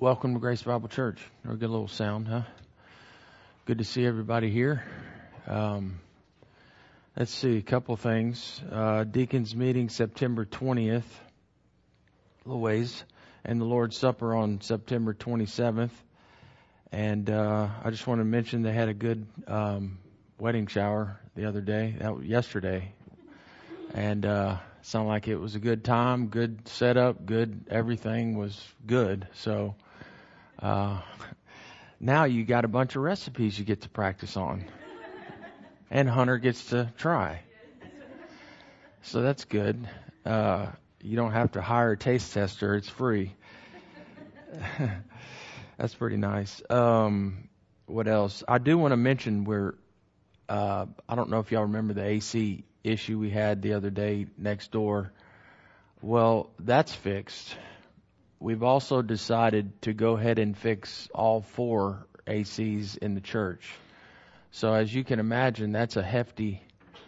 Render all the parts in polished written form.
Welcome to Grace Bible Church. Or a good little sound, huh? Good to see everybody here. Let's see, a couple things. Deacons meeting September 20th, a little ways, and the Lord's Supper on September 27th. And I just want to mention they had a good wedding shower the other day, yesterday. And sounded like it was a good time, good setup, good, everything was good. So now you got a bunch of recipes you get to practice on. And Hunter gets to try. So that's good. You don't have to hire a taste tester. It's free. That's pretty nice. What else? I do want to mention I don't know if y'all remember the AC issue we had the other day next door. Well, that's fixed. We've also decided to go ahead and fix all 4 ACs in the church. So as you can imagine, that's a hefty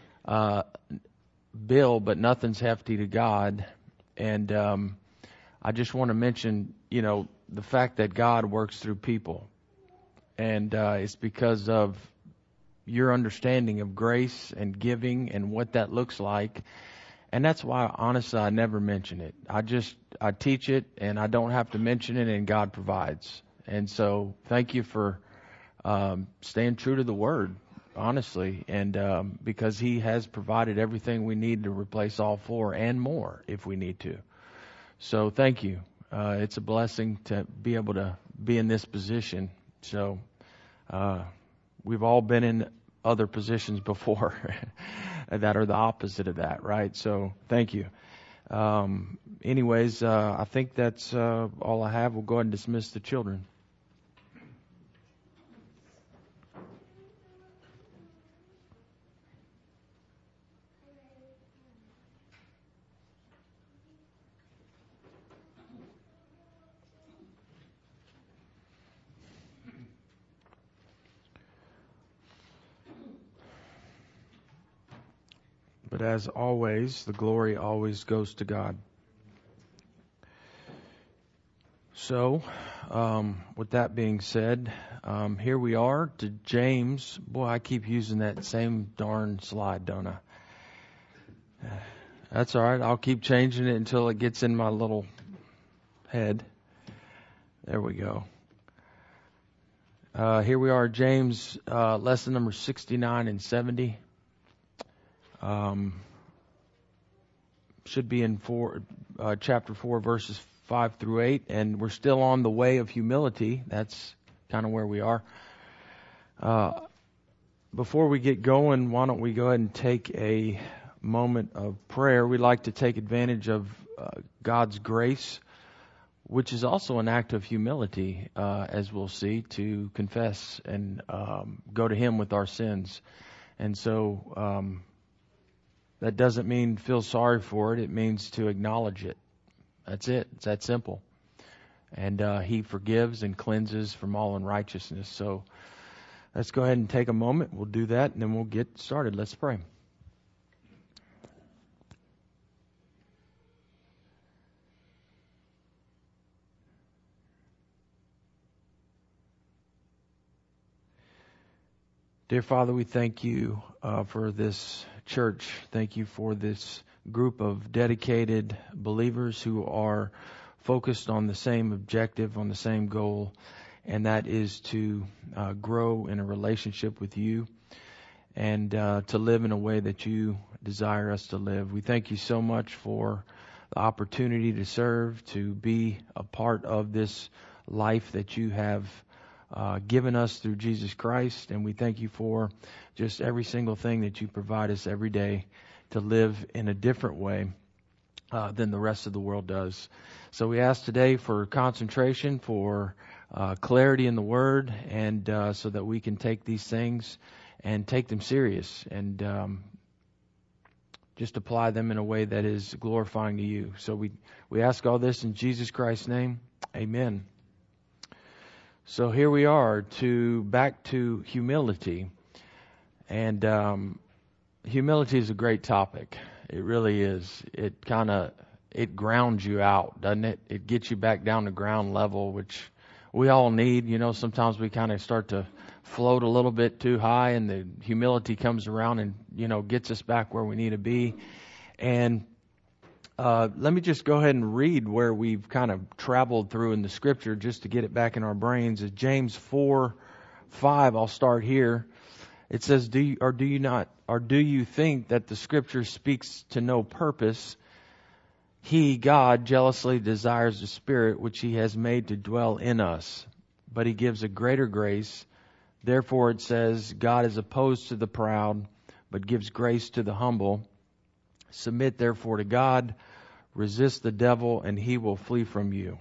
bill, but nothing's hefty to God. And I just want to mention, the fact that God works through people. And it's because of your understanding of grace and giving and what that looks like. And that's why, honestly, I never mention it. I teach it, and I don't have to mention it, and God provides. And so thank you for staying true to the Word, honestly, and because He has provided everything we need to replace all 4 and more if we need to. So thank you. It's a blessing to be able to be in this position. So we've all been in other positions before that are the opposite of that, right? So thank you. Anyways, I think that's all I have. We'll go ahead and dismiss the children. But as always, the glory always goes to God. So, with that being said, here we are to James. Boy, I keep using that same darn slide, don't I? That's all right. I'll keep changing it until it gets in my little head. There we go. Here we are, James, lesson number 69 and 70. Should be in chapter 4, verses 5 through 8, and we're still on the way of humility. That's kind of where we are. Before we get going, why don't we go ahead and take a moment of prayer. We'd like to take advantage of God's grace, which is also an act of humility, as we'll see, to confess and go to Him with our sins. And so that doesn't mean feel sorry for it. It means to acknowledge it. That's it. It's that simple. And He forgives and cleanses from all unrighteousness. So let's go ahead and take a moment. We'll do that, and then we'll get started. Let's pray. Dear Father, we thank You for this church. Thank You for this group of dedicated believers who are focused on the same objective, on the same goal, and that is to grow in a relationship with You and to live in a way that You desire us to live. We thank You so much for the opportunity to serve, to be a part of this life that You have given us through Jesus Christ, and we thank You for just every single thing that You provide us every day to live in a different way than the rest of the world does. So we ask today for concentration, for clarity in the Word, and so that we can take these things and take them serious and just apply them in a way that is glorifying to You. So we ask all this in Jesus Christ's name. Amen. So here we are back to humility. And humility is a great topic. It really is. It grounds you out, doesn't it? It gets you back down to ground level, which we all need. Sometimes we kind of start to float a little bit too high, and the humility comes around and, gets us back where we need to be. And let me just go ahead and read where we've kind of traveled through in the Scripture just to get it back in our brains. It's James 4:5. I'll start here. It says, do you think that the Scripture speaks to no purpose? He, God, jealously desires the Spirit which He has made to dwell in us, but He gives a greater grace. Therefore it says, God is opposed to the proud, but gives grace to the humble. Submit therefore to God, resist the devil, and he will flee from you.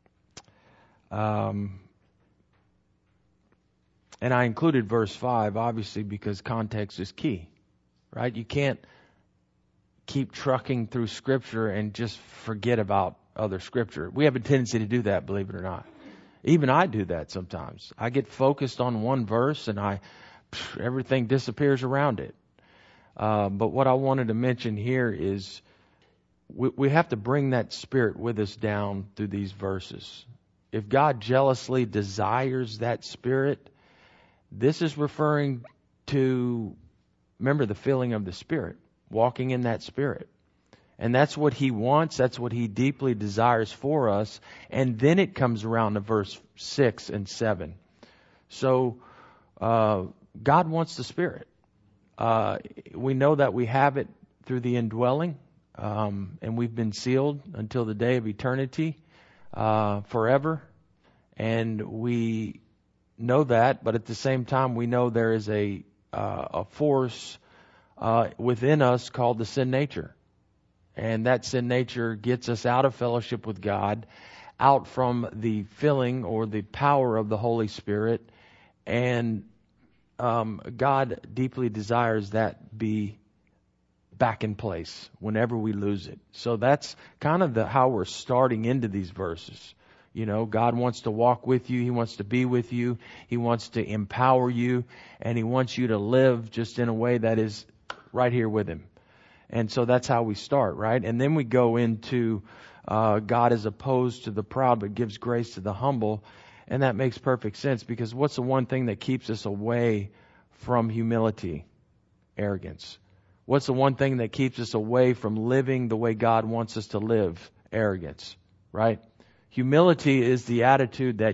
And I included verse 5, obviously, because context is key, right? You can't keep trucking through Scripture and just forget about other Scripture. We have a tendency to do that, believe it or not. Even I do that sometimes. I get focused on one verse and everything disappears around it. But what I wanted to mention here is we have to bring that Spirit with us down through these verses. If God jealously desires that Spirit, this is referring to, remember, the filling of the Spirit, walking in that Spirit. And that's what He wants. That's what He deeply desires for us. And then it comes around to verse 6 and 7. So God wants the Spirit. We know that we have it through the indwelling. And we've been sealed until the day of eternity, forever. And we know that, but at the same time, we know there is a force within us called the sin nature. And that sin nature gets us out of fellowship with God, out from the filling or the power of the Holy Spirit. And God deeply desires that be back in place whenever we lose it. So that's kind of how we're starting into these verses. God wants to walk with you. He wants to be with you. He wants to empower you. And He wants you to live just in a way that is right here with Him. And so that's how we start, right? And then we go into God is opposed to the proud but gives grace to the humble. And that makes perfect sense, because what's the one thing that keeps us away from humility? Arrogance. What's the one thing that keeps us away from living the way God wants us to live? Arrogance, right? Humility is the attitude that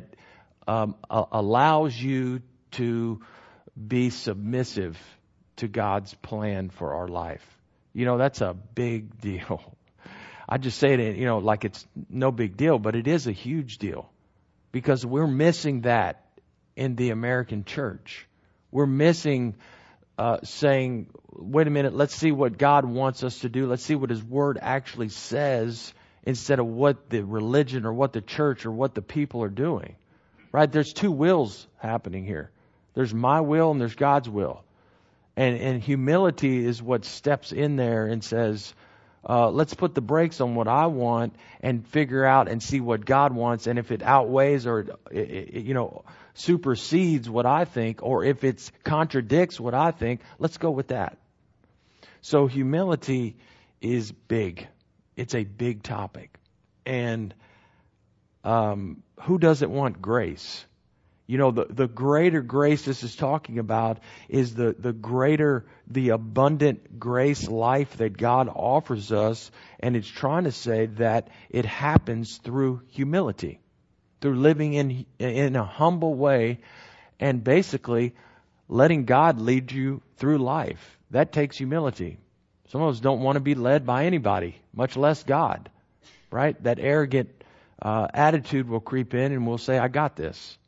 allows you to be submissive to God's plan for our life. That's a big deal. I just say it, like it's no big deal, but it is a huge deal, because we're missing that in the American church. We're missing saying, wait a minute, let's see what God wants us to do. Let's see what His Word actually says, instead of what the religion or what the church or what the people are doing. Right? There's two wills happening here. There's my will and there's God's will. And humility is what steps in there and says, let's put the brakes on what I want and figure out and see what God wants. And if it outweighs or, supersedes what I think, or if it contradicts what I think, let's go with that. So humility is big. It's a big topic. And who doesn't want grace? The greater grace this is talking about is the abundant grace life that God offers us. And it's trying to say that it happens through humility, through living in a humble way, and basically letting God lead you through life. That takes humility. Some of us don't want to be led by anybody, much less God, right? That arrogant attitude will creep in and we'll say, I got this.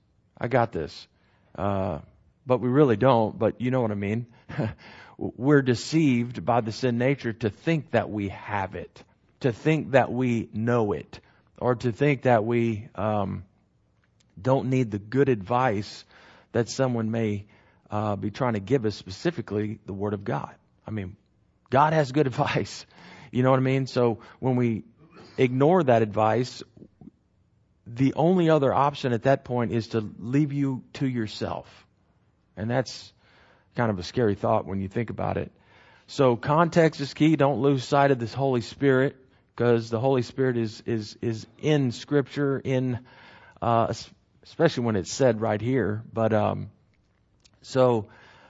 But we really don't, but you know what I mean. We're deceived by the sin nature to think that we have it, to think that we know it, or to think that we don't need the good advice that someone may be trying to give us, specifically the Word of God. I mean, God has good advice. You know what I mean? So when we ignore that advice, the only other option at that point is to leave you to yourself. And that's kind of a scary thought when you think about it. So context is key. Don't lose sight of this Holy Spirit, because the Holy Spirit is in Scripture, in especially when it's said right here. But so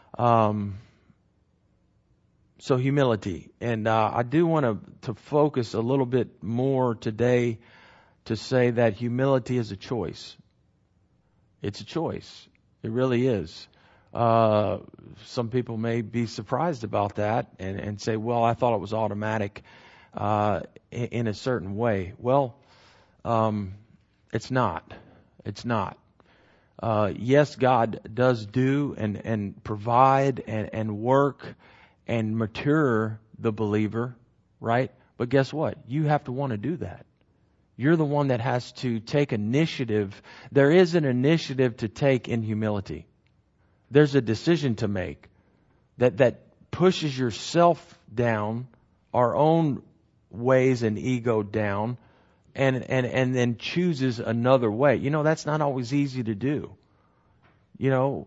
humility, and I do want to focus a little bit more today to say that humility is a choice. It's a choice. It really is. Some people may be surprised about that and say, well, I thought it was automatic in a certain way. Well, it's not. It's not. Yes, God does do and provide and work and mature the believer, right? But guess what? You have to want to do that. You're the one that has to take initiative. There is an initiative to take in humility. There's a decision to make that pushes yourself down, our own ways and ego down, and then chooses another way. You know, that's not always easy to do. You know,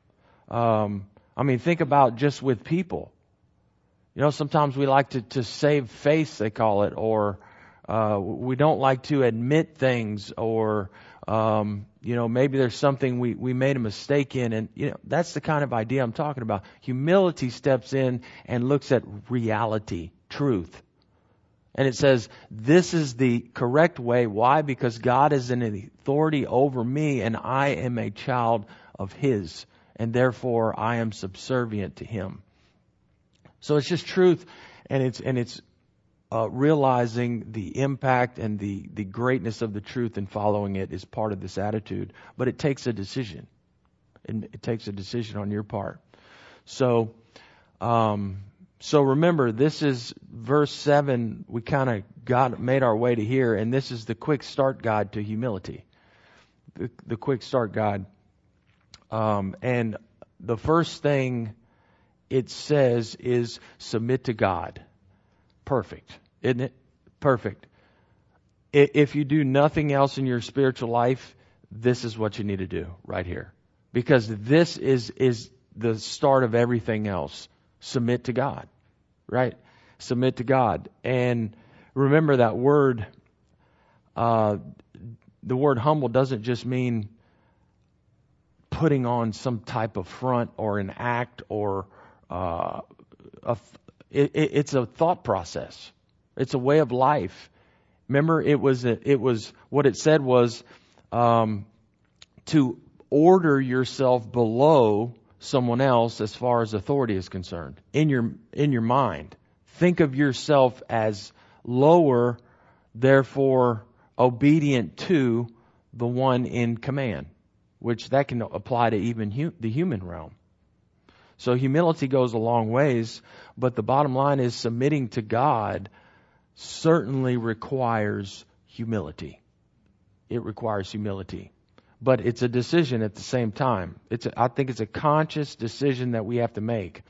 I mean, think about just with people. You know, sometimes we like to save face, they call it, or we don't like to admit things, or you know, maybe there's something we made a mistake in, and you know, that's the kind of idea I'm talking about. Humility steps in and looks at reality, truth. And it says, this is the correct way. Why? Because God is in authority over me, and I am a child of His, and therefore I am subservient to Him. So it's just truth, and it's realizing the impact and the greatness of the truth and following it is part of this attitude. But it takes a decision. And it takes a decision on your part. So remember, this is verse 7. We kind of made our way to here, and this is the quick start guide to humility. The quick start guide. And the first thing it says is submit to God. Perfect, isn't it? Perfect. If you do nothing else in your spiritual life, this is what you need to do right here. Because this is the start of everything else. Submit to God, right? Submit to God. And remember that word, the word humble doesn't just mean putting on some type of front or an act or it's a thought process. It's a way of life. Remember, it was what it said was to order yourself below someone else as far as authority is concerned. In your mind, think of yourself as lower, therefore obedient to the one in command, which that can apply to even the human realm. So humility goes a long ways, but the bottom line is submitting to God certainly requires humility. It requires humility. But it's a decision at the same time. I think it's a conscious decision that we have to make.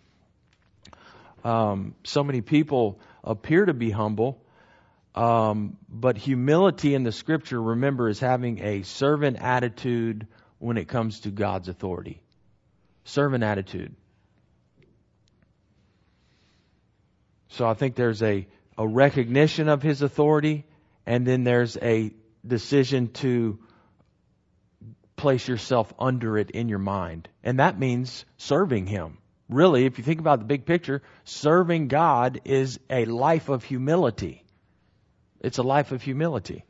So many people appear to be humble, but humility in the Scripture, remember, is having a servant attitude when it comes to God's authority. Servant attitude. So I think there's a recognition of His authority, and then there's a decision to place yourself under it in your mind. And that means serving Him. Really, if you think about the big picture, serving God is a life of humility. It's a life of humility.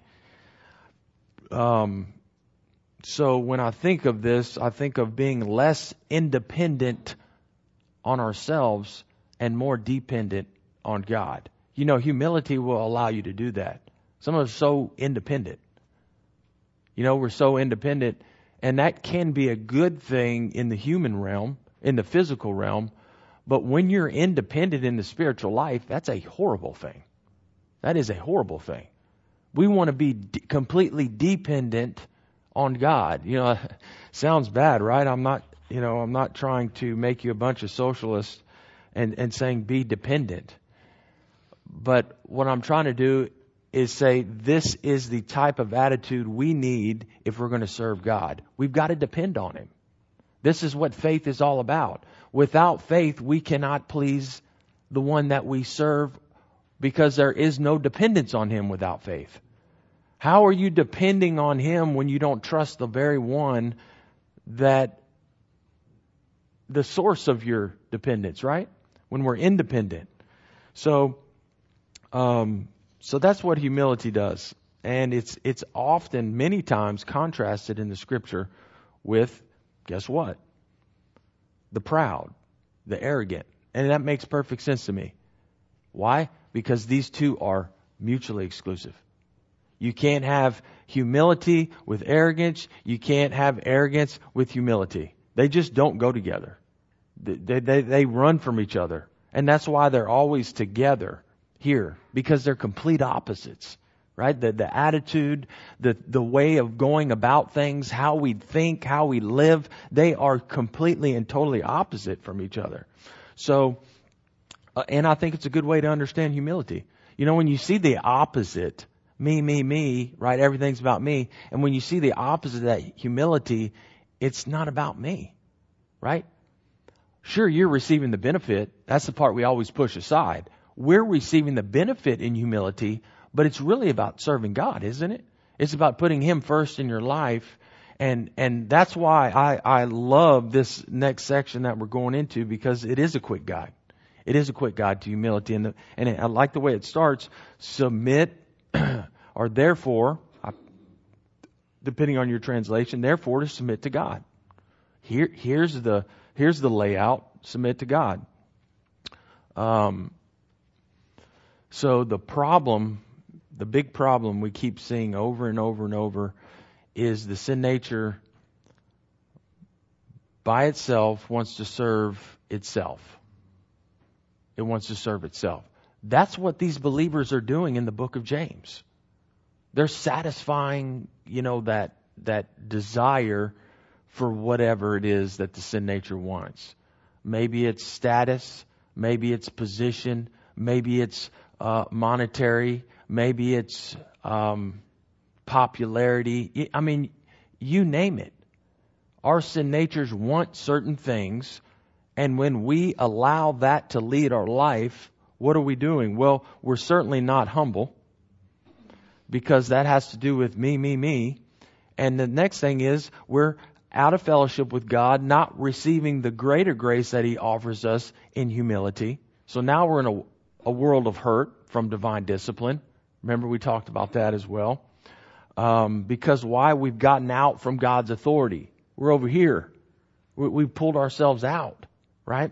So when I think of this, I think of being less independent on ourselves and more dependent on God. You know, humility will allow you to do that. Some of us are so independent. You know, we're so independent, and that can be a good thing in the human realm, in the physical realm, but when you're independent in the spiritual life, that's a horrible thing. That is a horrible thing. We want to be completely dependent on God. You know, sounds bad, right? I'm not trying to make you a bunch of socialists and saying be dependent. But what I'm trying to do is say this is the type of attitude we need if we're going to serve God. We've got to depend on Him. This is what faith is all about. Without faith, we cannot please the one that we serve because there is no dependence on Him without faith. How are you depending on Him when you don't trust the very one that the source of your dependence, right? When we're independent. So that's what humility does. And it's often, many times, contrasted in the Scripture with, guess what? The proud, the arrogant. And that makes perfect sense to me. Why? Because these two are mutually exclusive. You can't have humility with arrogance. You can't have arrogance with humility. They just don't go together. They run from each other. And that's why they're always together here, because they're complete opposites, right? The attitude, the way of going about things, how we think, how we live, they are completely and totally opposite from each other. So, and I think it's a good way to understand humility. You know, when you see the opposite, me, right? Everything's about me. And when you see the opposite of that humility, it's not about me, right? Sure, you're receiving the benefit. That's the part we always push aside. We're receiving the benefit in humility, but it's really about serving God, isn't it? It's about putting Him first in your life. And that's why I love this next section that we're going into, because it is a quick guide. It is a quick guide to humility. And I like the way it starts. Submit, or therefore, depending on your translation, therefore to submit to God. Here's the layout. Submit to God. So the big problem we keep seeing over and over and over is the sin nature by itself wants to serve itself. It wants to serve itself. That's what these believers are doing in the book of James. They're satisfying, that desire for whatever it is that the sin nature wants. Maybe it's status, maybe it's position, maybe it's monetary, maybe it's popularity. I mean, you name it. Our sin natures want certain things, and when we allow that to lead our life, what are we doing? Well, we're certainly not humble, because that has to do with me. And the next thing is we're out of fellowship with God, not receiving the greater grace that He offers us in humility. So now we're in a world of hurt from divine discipline. Remember, we talked about that as well. Because why? We've gotten out from God's authority. We're over here. We pulled ourselves out, right?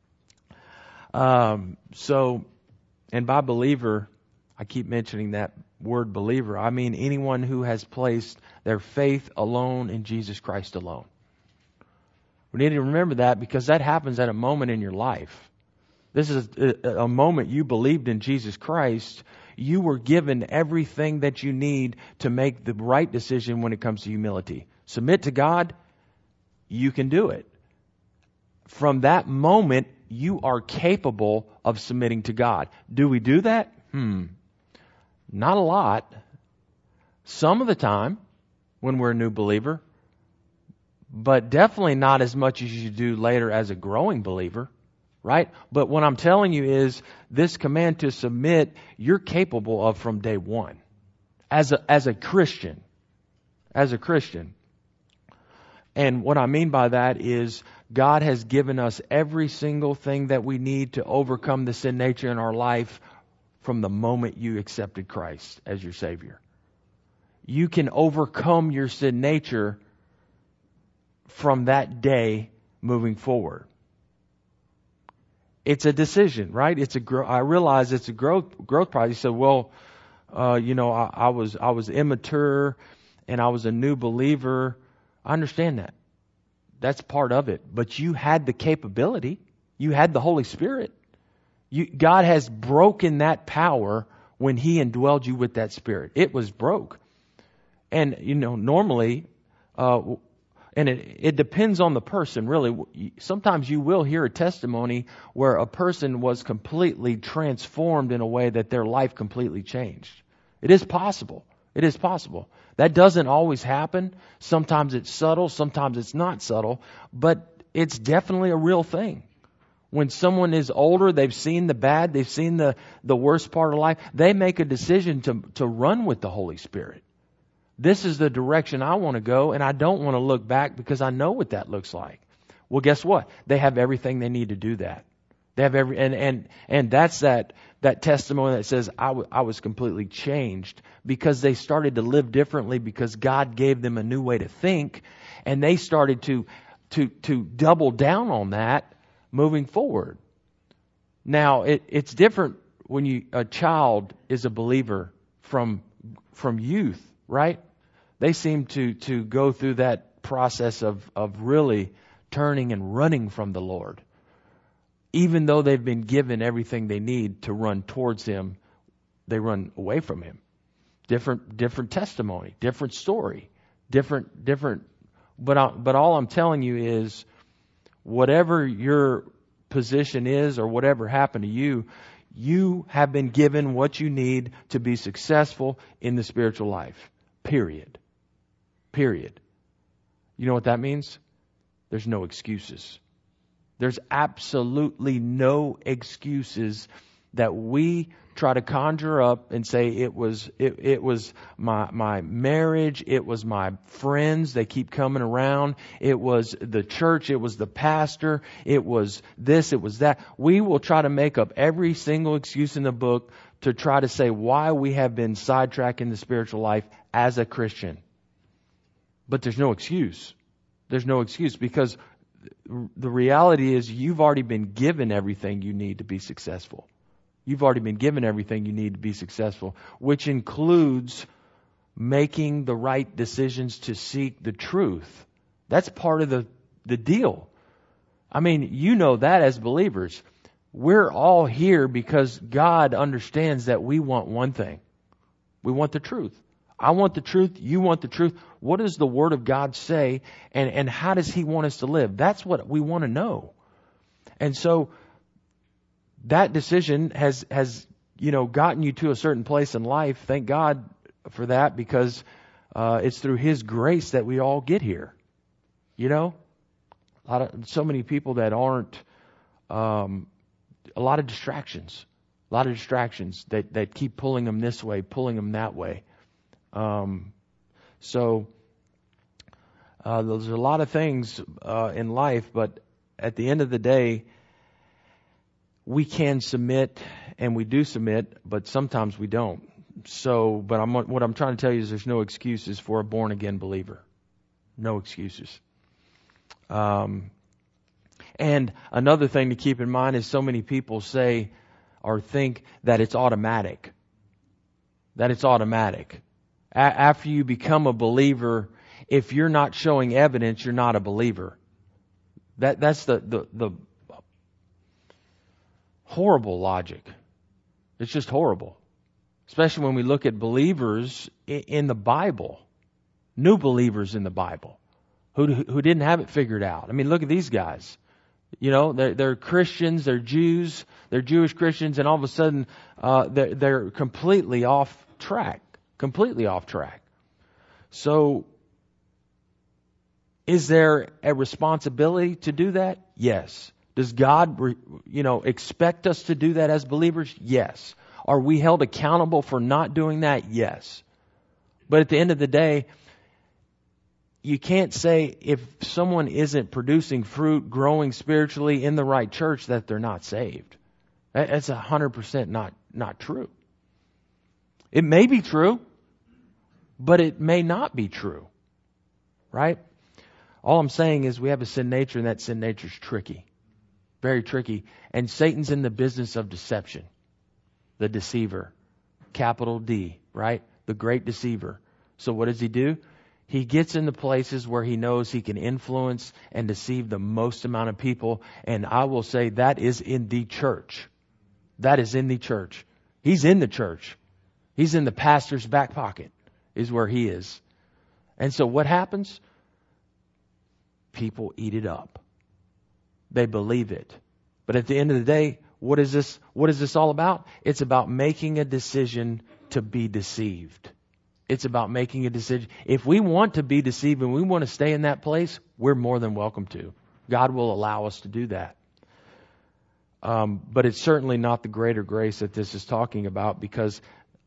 So, and by believer, I keep mentioning that word believer. I mean anyone who has placed their faith alone in Jesus Christ alone. We need to remember that, because that happens at a moment in your life. This is a moment you believed in Jesus Christ. You were given everything that you need to make the right decision when it comes to humility. Submit to God, you can do it. From that moment, you are capable of submitting to God. Do we do that? Not a lot. Some of the time when we're a new believer, but definitely not as much as you do later as a growing believer, right? But what I'm telling you is this command to submit, you're capable of from day one as a Christian. As a Christian. And what I mean by that is God has given us every single thing that we need to overcome the sin nature in our life from the moment you accepted Christ as your Savior. You can overcome your sin nature from that day moving forward. It's a decision, right? I realize it's a growth process. You said, well, I was immature and I was a new believer. I understand that. That's part of it. But you had the capability. You had the Holy Spirit. God has broken that power when He indwelled you with that Spirit. It was broke. And, normally, and it depends on the person, really. Sometimes you will hear a testimony where a person was completely transformed in a way that their life completely changed. It is possible. It is possible. That doesn't always happen. Sometimes it's subtle, sometimes it's not subtle, but it's definitely a real thing. When someone is older, they've seen the bad, they've seen the worst part of life, they make a decision to run with the Holy Spirit. This is the direction I want to go, and I don't want to look back because I know what that looks like. Well, guess what? They have everything they need to do that. They have and that's that testimony that says I was completely changed because they started to live differently because God gave them a new way to think, and they started to double down on that moving forward. Now it's different when a child is a believer from youth, right? They seem to go through that process of really turning and running from the Lord. Even though they've been given everything they need to run towards Him, they run away from Him. Different testimony, different story, different. But all I'm telling you is, whatever your position is or whatever happened to you, you have been given what you need to be successful in the spiritual life. Period. You know what that means? There's no excuses. There's absolutely no excuses that we try to conjure up and say it was my marriage, it was my friends, they keep coming around, it was the church, it was the pastor, it was this, it was that. We will try to make up every single excuse in the book to try to say why we have been sidetracked in the spiritual life as a Christian. But there's no excuse. There's no excuse, because the reality is you've already been given everything you need to be successful. You've already been given everything you need to be successful, which includes making the right decisions to seek the truth. That's part of the deal. I mean, you know that as believers. We're all here because God understands that we want one thing. We want the truth. I want the truth. You want the truth. What does the Word of God say? And how does He want us to live? That's what we want to know. And so that decision has gotten you to a certain place in life. Thank God for that, because it's through His grace that we all get here. You know, so many people that aren't, a lot of distractions that keep pulling them this way, pulling them that way. So there's a lot of things in life, but at the end of the day, we can submit, and we do submit, but sometimes we don't. So, but what I'm trying to tell you is there's no excuses for a born again believer. No excuses. And another thing to keep in mind is so many people say or think that it's automatic. After you become a believer, if you're not showing evidence, you're not a believer. That's the horrible logic. It's just horrible. Especially when we look at believers in the Bible, new believers in the Bible, who didn't have it figured out. I mean, look at these guys. You know, they're Christians, they're Jews, they're Jewish Christians, and all of a sudden they're completely off track. So, is there a responsibility to do that? Yes. Does God, expect us to do that as believers? Yes. Are we held accountable for not doing that? Yes. But at the end of the day, you can't say if someone isn't producing fruit, growing spiritually in the right church, that they're not saved. That's 100% not true. It may be true, but it may not be true. Right? All I'm saying is we have a sin nature, and that sin nature is tricky. Very tricky. And Satan's in the business of deception. The deceiver. Capital D, right? The great deceiver. So what does he do? He gets into places where he knows he can influence and deceive the most amount of people. And I will say that is in the church. That is in the church. He's in the church. He's in the pastor's back pocket is where he is. And so what happens? People eat it up. They believe it. But at the end of the day, what is this all about? It's about making a decision to be deceived. It's about making a decision. If we want to be deceived and we want to stay in that place, we're more than welcome to. God will allow us to do that. But it's certainly not the greater grace that this is talking about, because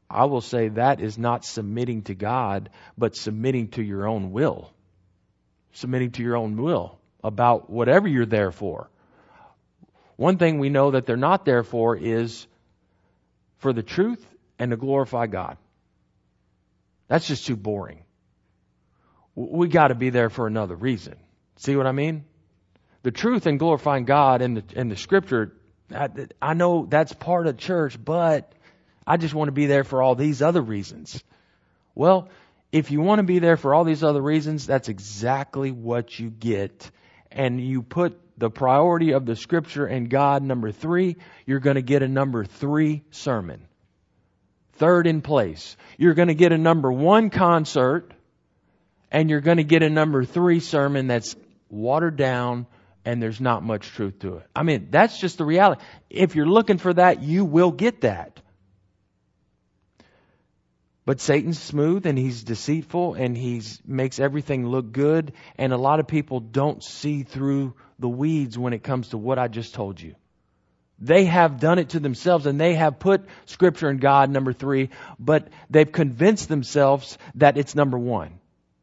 I will say that is not submitting to God, but submitting to your own will. Submitting to your own will about whatever you're there for. One thing we know that they're not there for is for the truth and to glorify God. That's just too boring. We got to be there for another reason. See what I mean? The truth and glorifying God and the Scripture, I know that's part of church, but I just want to be there for all these other reasons. Well, if you want to be there for all these other reasons, that's exactly what you get. And you put the priority of the Scripture and God number 3, you're going to get a number 3 sermon. Third in place. You're going to get a number 1 concert, and you're going to get a number 3 sermon that's watered down and there's not much truth to it. I mean, that's just the reality. If you're looking for that, you will get that. But Satan's smooth and he's deceitful and he makes everything look good. And a lot of people don't see through the weeds when it comes to what I just told you. They have done it to themselves and they have put Scripture and God number 3, but they've convinced themselves that it's number 1.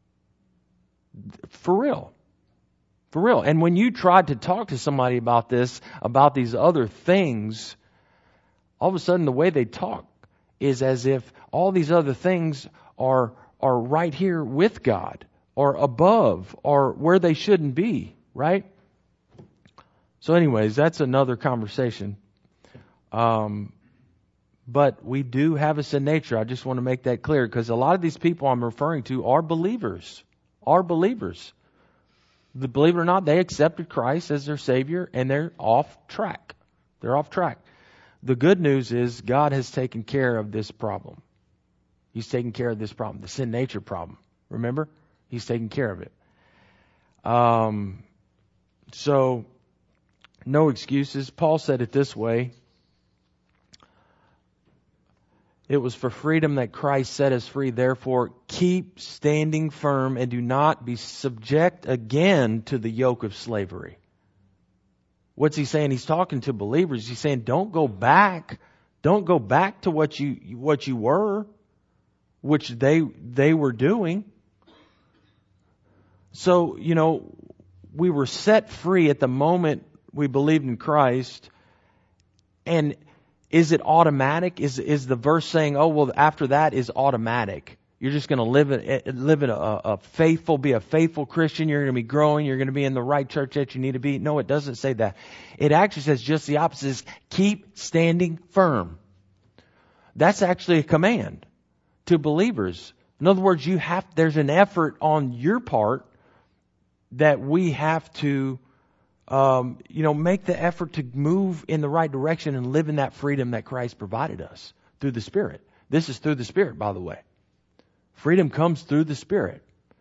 For real. For real. And when you tried to talk to somebody about this, about these other things, all of a sudden the way they talk is as if all these other things are right here with God or above or where they shouldn't be, right? So anyways, that's another conversation. But we do have a sin nature. I just want to make that clear because a lot of these people I'm referring to are believers. Believe it or not, they accepted Christ as their Savior and they're off track. The good news is God has taken care of this problem. He's taken care of this problem, the sin nature problem. Remember? He's taken care of it. So, no excuses. Paul said it this way. It was for freedom that Christ set us free. Therefore, keep standing firm and do not be subject again to the yoke of slavery. What's he saying? He's talking to believers. He's saying, don't go back. Don't go back to what you were, which they were doing. So, we were set free at the moment we believed in Christ. And is it automatic? Is the verse saying, oh, well, after that is automatic? You're just going to live be a faithful Christian. You're going to be growing. You're going to be in the right church that you need to be. No, it doesn't say that. It actually says just the opposite. Is keep standing firm. That's actually a command to believers. In other words, there's an effort on your part that we have to, make the effort to move in the right direction and live in that freedom that Christ provided us through the Spirit. This is through the Spirit, by the way. Freedom comes through the Spirit.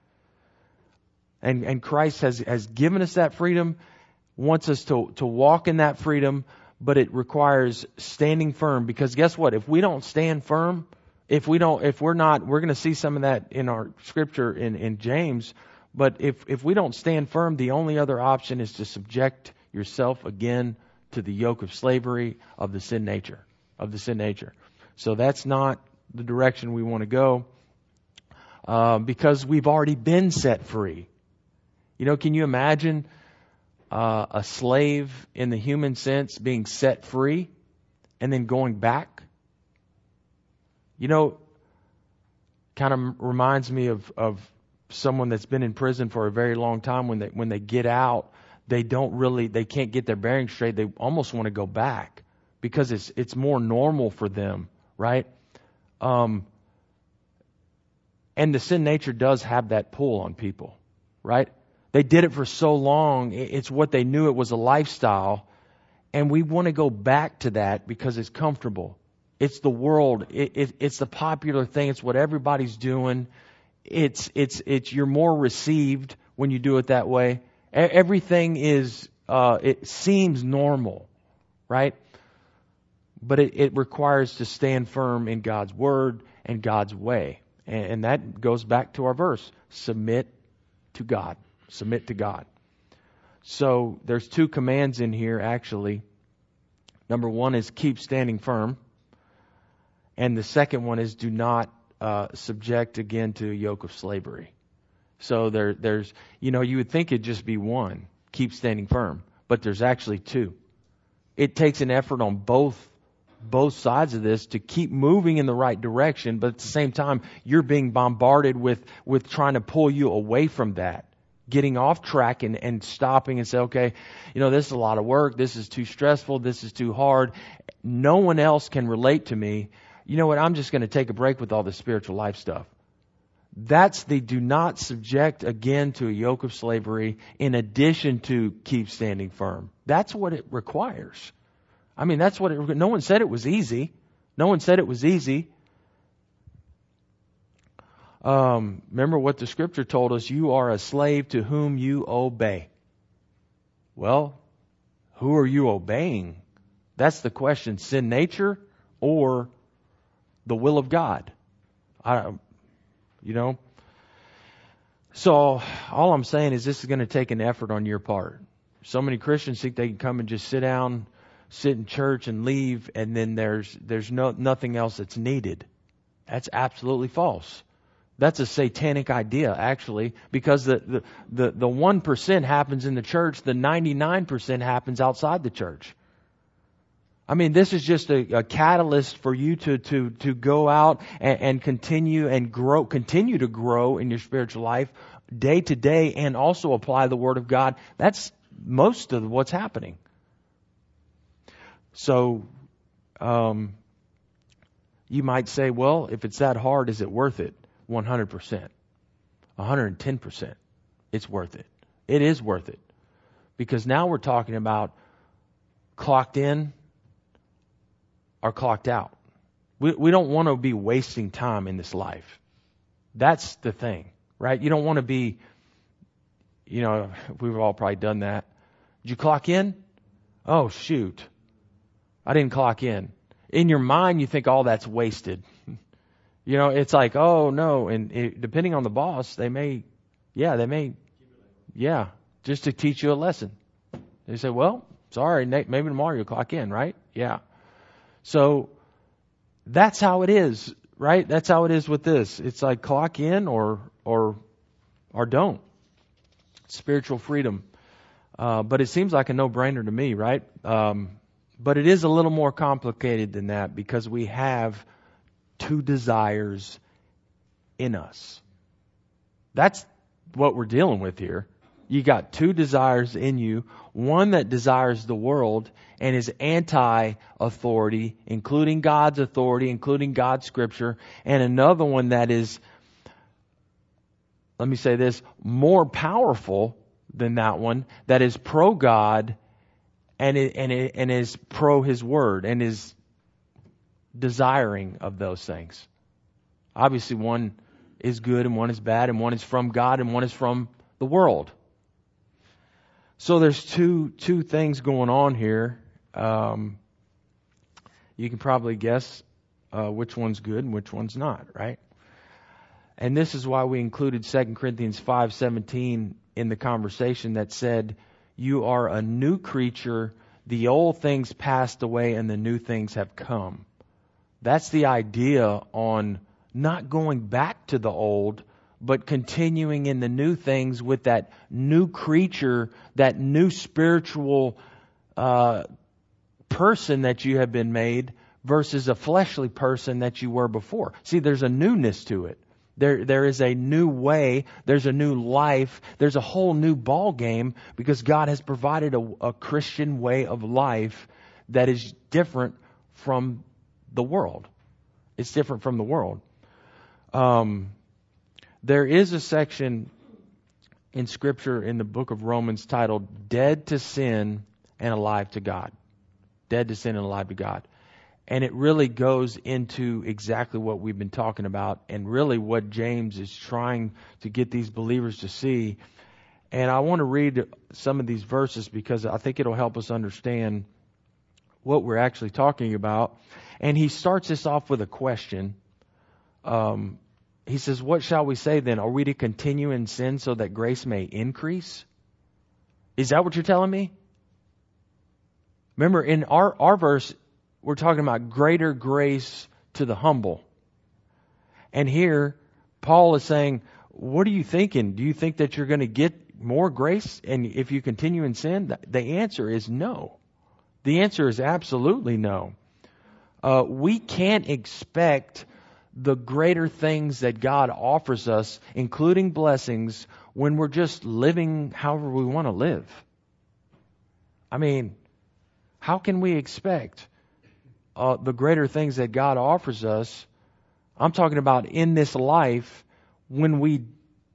And Christ has given us that freedom, wants us to walk in that freedom, but it requires standing firm. Because guess what? If we don't stand firm, we're going to see some of that in our scripture in James. But if we don't stand firm, the only other option is to subject yourself again to the yoke of slavery of the sin nature. So that's not the direction we want to go. Because we've already been set free. Can you imagine a slave in the human sense being set free and then going back? Kind of reminds me of someone that's been in prison for a very long time. When they get out, they can't get their bearings straight. They almost want to go back because it's more normal for them, right? And the sin nature does have that pull on people, right? They did it for so long. It's what they knew. It was a lifestyle. And we want to go back to that because it's comfortable. It's the world. It's the popular thing. It's what everybody's doing. It's you're more received when you do it that way. Everything it seems normal, right? But it requires to stand firm in God's word and God's way. And that goes back to our verse. Submit to God. Submit to God. So there's 2 commands in here actually. Number 1 is keep standing firm. And the second one is do not subject again to a yoke of slavery. So there's, you would think it'd just be one, keep standing firm, but there's actually two. It takes an effort on both sides of this to keep moving in the right direction, but at the same time, you're being bombarded with trying to pull you away from that, getting off track and stopping and say, okay, this is a lot of work, this is too stressful, this is too hard, no one else can relate to me. You know what, I'm just going to take a break with all the spiritual life stuff. That's the do not subject again to a yoke of slavery in addition to keep standing firm. That's what it requires. I mean, that's what no one said it was easy. No one said it was easy. Remember what the scripture told us, you are a slave to whom you obey. Well, who are you obeying? That's the question. Sin nature or the will of God? So all I'm saying is this is going to take an effort on your part. So many Christians think they can come and just sit in church and leave, and then there's nothing else that's needed. That's absolutely false. That's a satanic idea, actually, because the 1% happens in the church, the 99% happens outside the church. I mean, this is just a catalyst for you to go out and continue to grow in your spiritual life day to day, and also apply the Word of God. That's most of what's happening. So, you might say, well, if it's that hard, is it worth it? 100%. 110%. It's worth it. It is worth it. Because now we're talking about clocked in or clocked out. We don't want to be wasting time in this life. That's the thing, right? You don't want to be, we've all probably done that. Did you clock in? Oh, shoot. I didn't clock in. In your mind, you think all that's wasted. It's like, oh, no. And depending on the boss, they may, just to teach you a lesson. They say, well, sorry, maybe tomorrow you'll clock in, right? Yeah. So that's how it is, right? That's how it is with this. It's like clock in or don't. Spiritual freedom. But it seems like a no-brainer to me, right? But it is a little more complicated than that, because we have two desires in us. That's what we're dealing with here. You got two desires in you. One that desires the world and is anti-authority, including God's authority, including God's scripture. And another one that is, let me say this, more powerful than that one, that is pro-God and is pro His Word and is desiring of those things. Obviously, one is good and one is bad, and one is from God and one is from the world. So there's two things going on here. You can probably guess which one's good and which one's not, right? And this is why we included 2 Corinthians 5:17 in the conversation, that said, you are a new creature, the old things passed away and the new things have come. That's the idea on not going back to the old, but continuing in the new things with that new creature, that new spiritual person that you have been made, versus a fleshly person that you were before. See, there's a newness to it. There is a new way. There's a new life. There's a whole new ball game, because God has provided a Christian way of life that is different from the world. It's different from the world. There is a section in Scripture in the book of Romans titled Dead to Sin and Alive to God. Dead to sin and alive to God. And it really goes into exactly what we've been talking about, and really what James is trying to get these believers to see. And I want to read some of these verses because I think it'll help us understand what we're actually talking about. And he starts this off with a question. He says, what shall we say then? Are we to continue in sin so that grace may increase? Is that what you're telling me? Remember, in our verse, we're talking about greater grace to the humble. And here, Paul is saying, what are you thinking? Do you think that you're going to get more grace and if you continue in sin? The answer is no. The answer is absolutely no. We can't expect the greater things that God offers us, including blessings, when we're just living however we want to live. I mean, how can we expect the greater things that God offers us? I'm talking about in this life when we,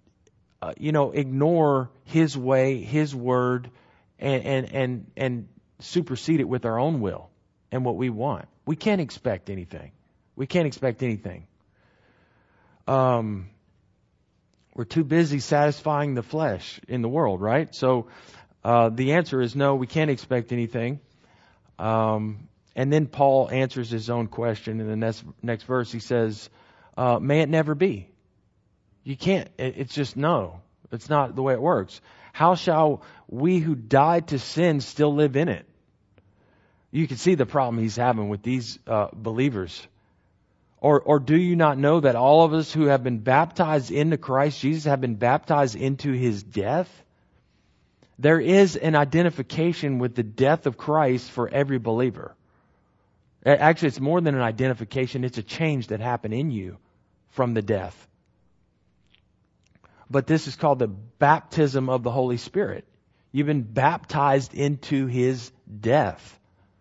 ignore His way, His word, and supersede it with our own will and what we want. We can't expect anything. We can't expect anything. We're too busy satisfying the flesh in the world, right? So the answer is no, we can't expect anything. And then Paul answers his own question in the next verse. He says, may it never be. You can't. It's just no. It's not the way it works. How shall we who died to sin still live in it? You can see the problem he's having with these believers. Or do you not know that all of us who have been baptized into Christ Jesus have been baptized into His death? There is an identification with the death of Christ for every believer. Actually, it's more than an identification. It's a change that happened in you from the death. But this is called the baptism of the Holy Spirit. You've been baptized into His death.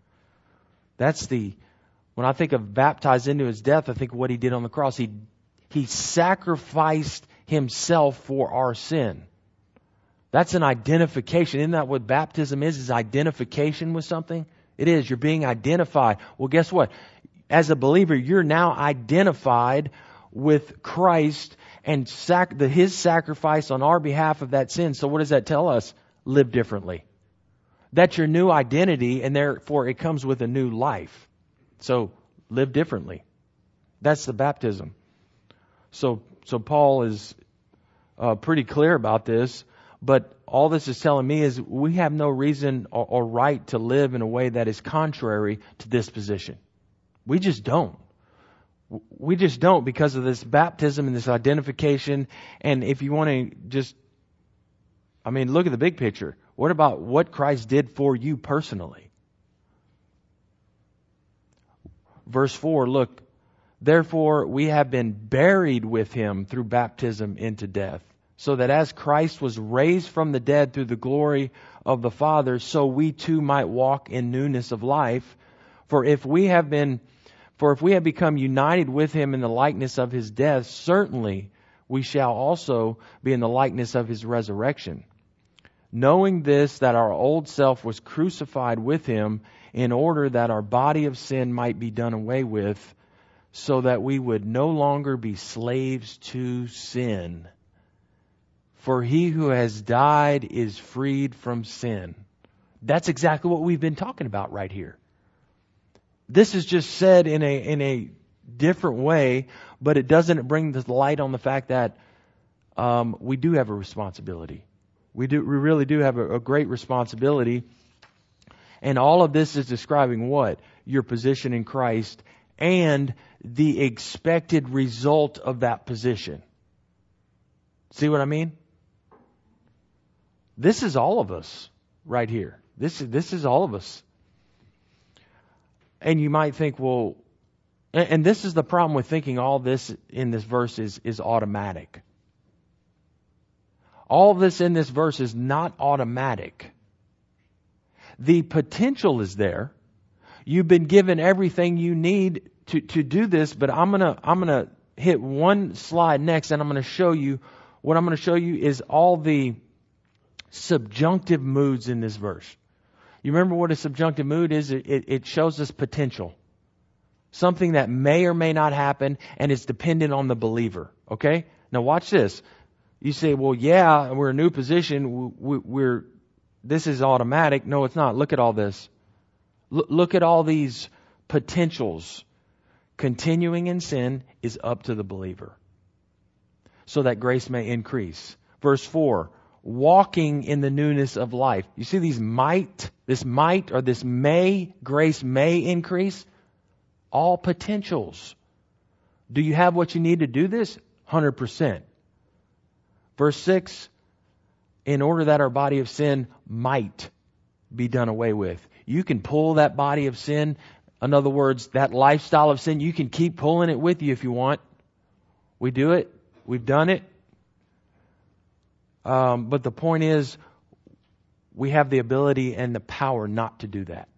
When I think of baptized into His death, I think of what He did on the cross. He sacrificed Himself for our sin. That's an identification. Isn't that what baptism is identification with something? It is. You're being identified. Well, guess what? As a believer, you're now identified with Christ and His sacrifice on our behalf of that sin. So what does that tell us? Live differently. That's your new identity, and therefore it comes with a new life. So live differently. That's the baptism. So Paul is pretty clear about this, but all this is telling me is we have no reason or right to live in a way that is contrary to this position. We just don't. We just don't because of this baptism and this identification. And if you want to look at the big picture. What about what Christ did for you personally? Verse 4, look, therefore we have been buried with Him through baptism into death, so that as Christ was raised from the dead through the glory of the Father, so we too might walk in newness of life. For if we have become united with Him in the likeness of His death, certainly we shall also be in the likeness of His resurrection. Knowing this, that our old self was crucified with Him in order that our body of sin might be done away with, so that we would no longer be slaves to sin. For he who has died is freed from sin. That's exactly what we've been talking about right here. This is just said in a different way, but it doesn't bring the light on the fact that we do have a responsibility. We really do have a great responsibility. And all of this is describing what? Your position in Christ and the expected result of that position. See what I mean? This is all of us right here. This is all of us. And you might think, well, and this is the problem with thinking all this in this verse is automatic. All this in this verse is not automatic. The potential is there. You've been given everything you need to do this, but I'm gonna hit one slide next, and I'm gonna show you what I'm gonna show you is all the subjunctive moods in this verse. You remember what a subjunctive mood is? It shows us potential. Something that may or may not happen, and it's dependent on the believer. Okay? Now watch this. You say, well, yeah, we're in a new position. This is automatic. No, it's not. Look at all this. Look at all these potentials. Continuing in sin is up to the believer, so that grace may increase. Verse 4, walking in the newness of life. You see this might or this may, grace may increase. All potentials. Do you have what you need to do this? 100%. Verse 6, in order that our body of sin might be done away with. You can pull that body of sin, in other words, that lifestyle of sin, you can keep pulling it with you if you want. We do it. We've done it. But the point is, we have the ability and the power not to do that.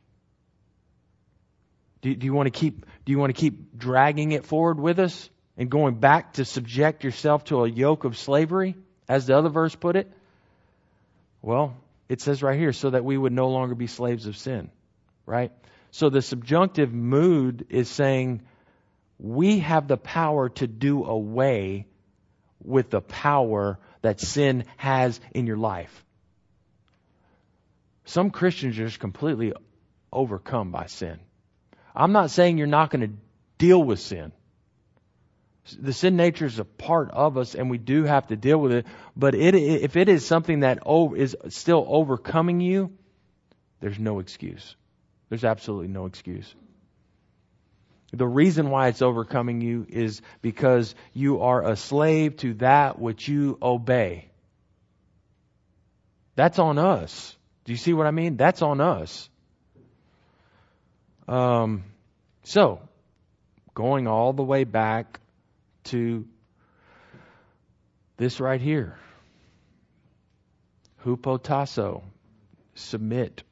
Do you want to keep dragging it forward with us and going back to subject yourself to a yoke of slavery, as the other verse put it? Well, it says right here, so that we would no longer be slaves of sin, right? So the subjunctive mood is saying we have the power to do away with the power that sin has in your life. Some Christians are just completely overcome by sin. I'm not saying you're not going to deal with sin. The sin nature is a part of us, and we do have to deal with it. But if it is something that is still overcoming you, there's no excuse. There's absolutely no excuse. The reason why it's overcoming you is because you are a slave to that which you obey. That's on us. Do you see what I mean? That's on us. So, going all the way back to this right here. Hupotasso. Submit.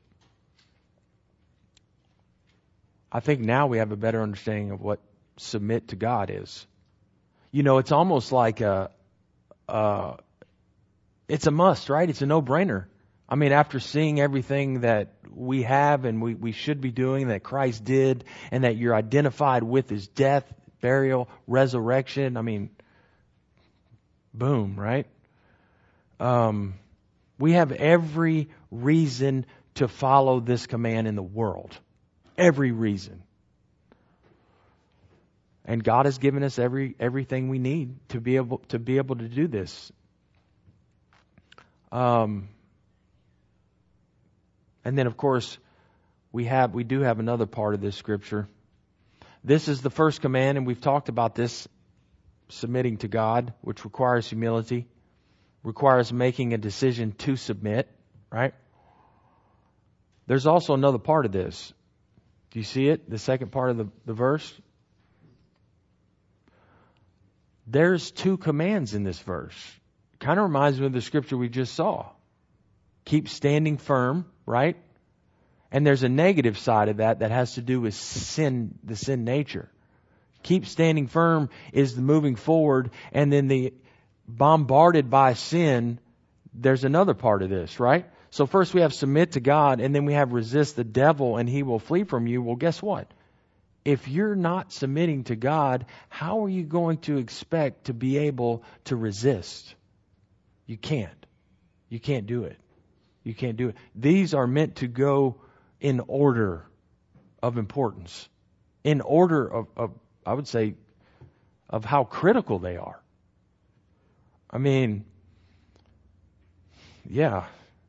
I think now we have a better understanding of what submit to God is. You know, it's almost like it's a must, right? It's a no-brainer. I mean, after seeing everything that we have and we should be doing, that Christ did, and that you're identified with His death, burial, resurrection, I mean, boom, right? We have every reason to follow this command in the world. Every reason. And God has given us everything we need to be able to do this. And then, of course, we do have another part of this scripture. This is the first command, and we've talked about this, submitting to God, which requires humility, requires making a decision to submit, right? There's also another part of this. Do you see it? The second part of the verse? There's two commands in this verse. Kind of reminds me of the scripture we just saw. Keep standing firm, right? And there's a negative side of that has to do with sin, the sin nature. Keep standing firm is the moving forward, and then the bombarded by sin, there's another part of this, right? So first we have submit to God, and then we have resist the devil and he will flee from you. Well, guess what? If you're not submitting to God, how are you going to expect to be able to resist? You can't. You can't do it. You can't do it. These are meant to go in order of importance. In order of I would say, of how critical they are. I mean, yeah.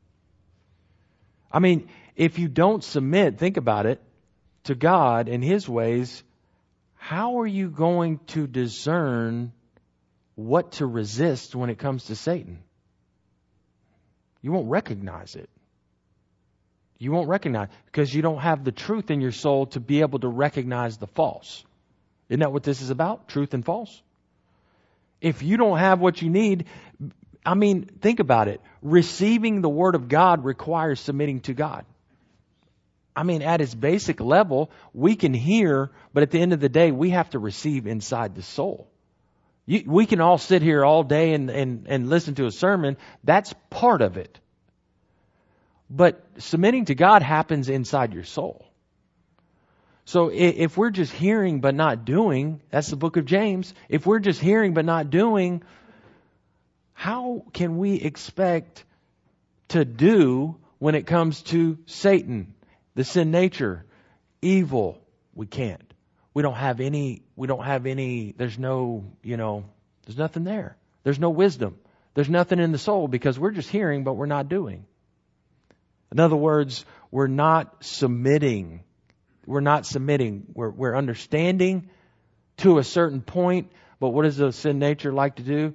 I mean, if you don't submit, think about it, to God and His ways, how are you going to discern what to resist when it comes to Satan? You won't recognize it. You won't recognize it because you don't have the truth in your soul to be able to recognize the false. Isn't that what this is about? Truth and false? If you don't have what you need, I mean, think about it. Receiving the Word of God requires submitting to God. I mean, at its basic level, we can hear, but at the end of the day, we have to receive inside the soul. We can all sit here all day and listen to a sermon. That's part of it. But submitting to God happens inside your soul. So if we're just hearing but not doing, that's the book of James. If we're just hearing but not doing, how can we expect to do when it comes to Satan, the sin nature, evil? We can't. We don't have any, there's no, there's nothing there. There's no wisdom. There's nothing in the soul because we're just hearing but we're not doing. In other words, we're not submitting. We're not submitting. We're understanding to a certain point. But what does the sin nature like to do?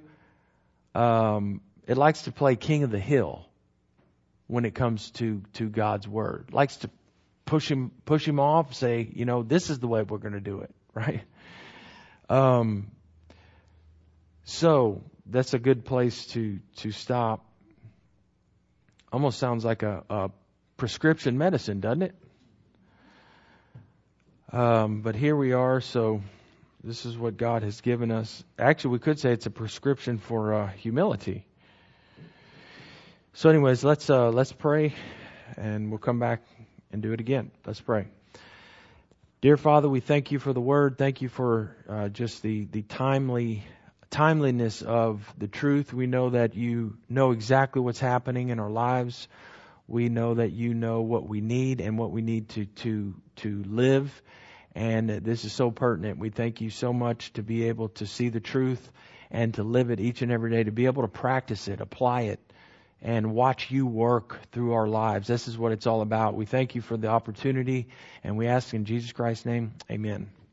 It likes to play king of the hill when it comes to God's word. It likes to push him off, say, this is the way we're going to do it, right? So that's a good place to stop. Almost sounds like a prescription medicine, doesn't it? But here we are, so this is what God has given us. Actually, we could say it's a prescription for humility. So anyways, let's pray, and we'll come back and do it again. Let's pray. Dear Father, we thank you for the word. Thank you for just the timeliness of the truth. We know that you know exactly what's happening in our lives. We know that you know what we need and what we need to live. And this is so pertinent. We thank you so much to be able to see the truth and to live it each and every day, to be able to practice it, apply it, and watch you work through our lives. This is what it's all about. We thank you for the opportunity, and we ask in Jesus Christ's name, amen.